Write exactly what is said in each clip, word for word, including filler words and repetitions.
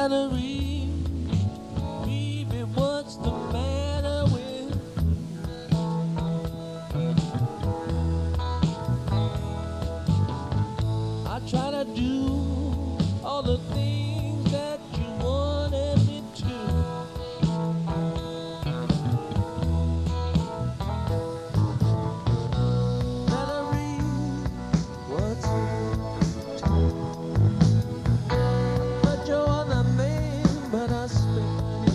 Valerie, baby, what's the matter with I try to do all the things that you wanted me to. Valerie, what's but you're on the main, but I spent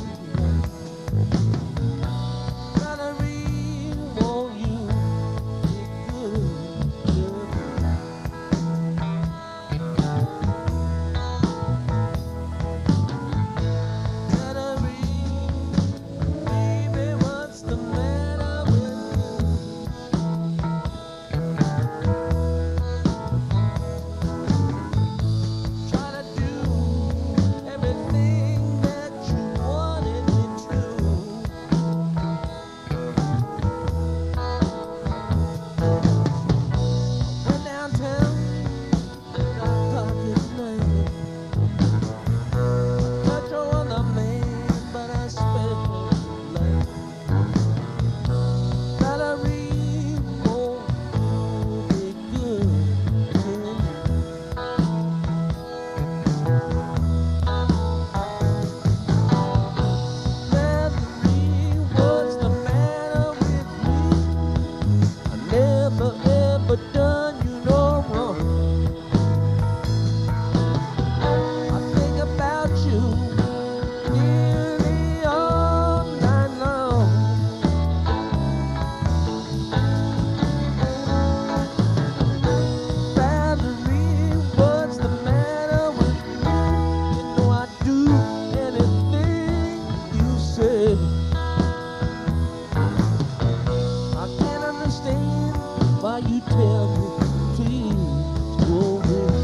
Valerie, won't you be good to me? Why you tell me, please go away?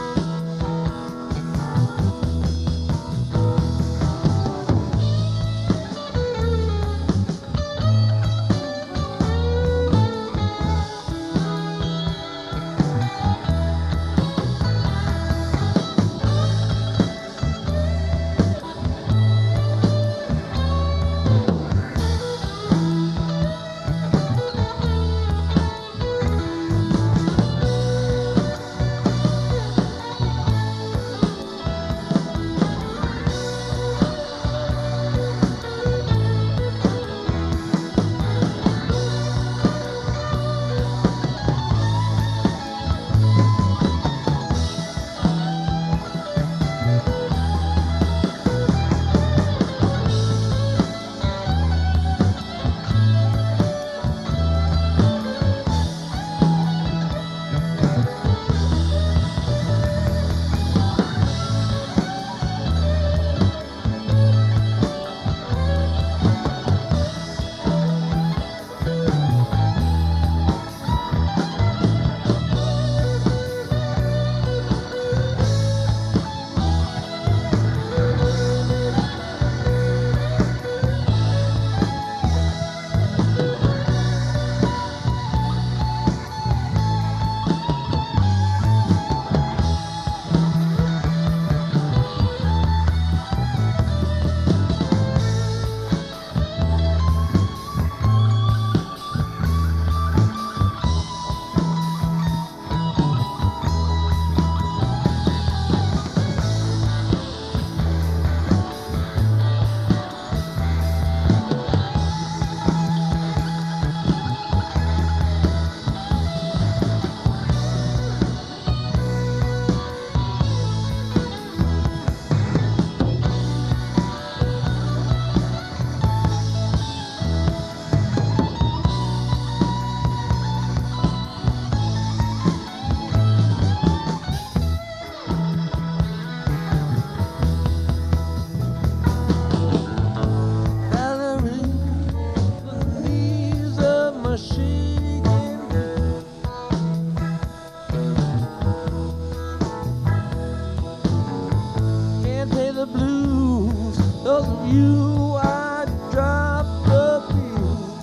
You, I dropped the fuse.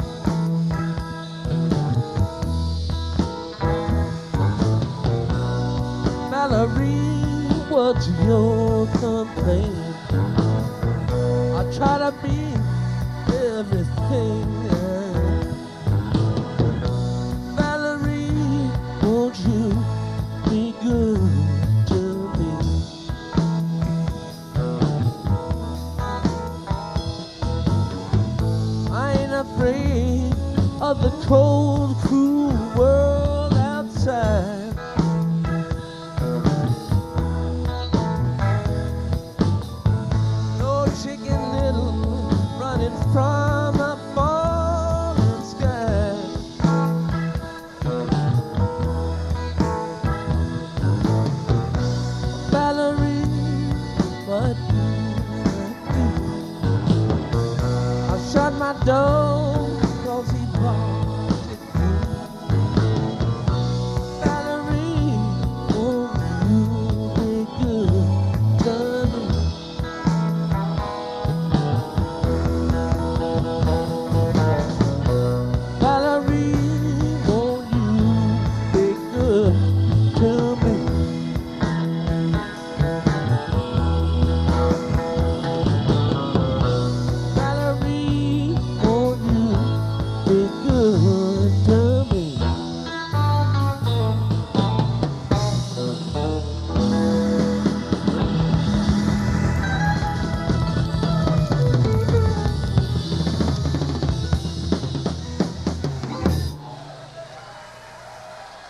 Valerie, what's your complaint? I try to be everything. Valerie, won't you be good to me? I ain't afraid of the cold, cruel world outside. No chicken little running from a falling sky. Valerie, what do I do? I shut my door